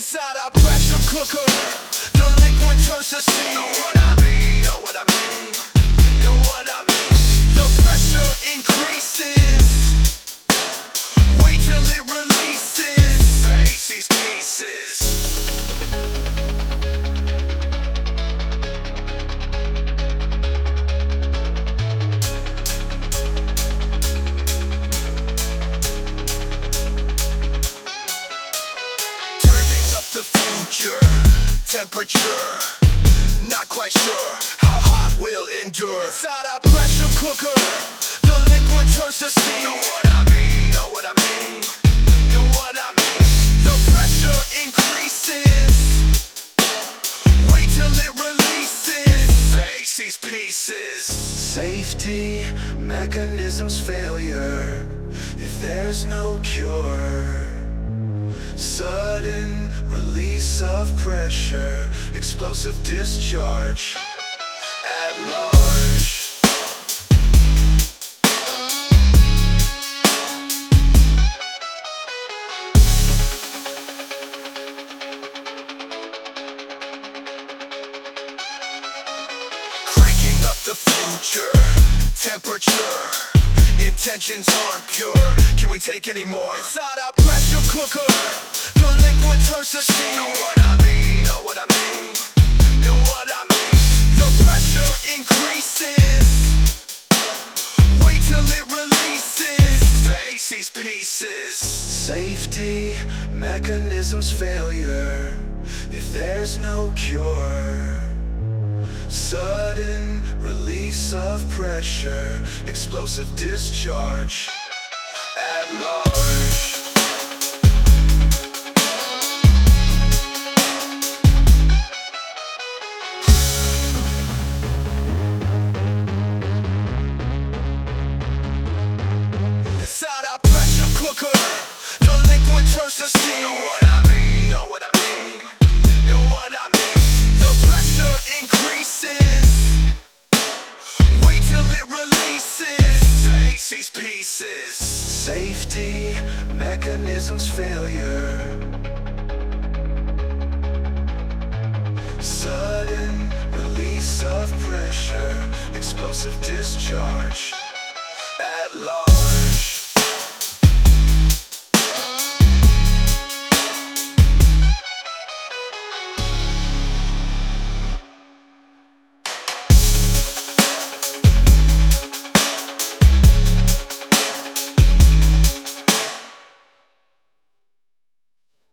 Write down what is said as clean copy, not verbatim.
Inside our pressure cooker, the liquid turns to steam. Know what I mean, know what I mean, know what I mean. The pressure increases, wait till it releases. Face these pieces. The future, temperature, not quite sure how hot we'll endure. Inside our pressure cooker, the liquid turns to steam. Know what I mean, know what I mean, know what I mean. The pressure increases, wait till it releases. Face these pieces. Safety mechanisms failure if there's no cure. Sudden release of pressure, explosive discharge at large. Cranking up the future, temperature, intentions aren't pure. Can we take any more? Inside our pressure cooker, the liquid turns to steam. Know what I mean, know what I mean, know what I mean. The pressure increases, wait till it releases. Face these pieces. Safety mechanisms failure if there's no cure. Sudden release of pressure, explosive discharge at large. Inside our pressure cooker, the liquid turns to steam. Know what I mean, know what I mean, know what I mean. The pressure increases, wait till it releases. Face these pieces. Safety mechanisms failure. Sudden release of pressure, explosive discharge.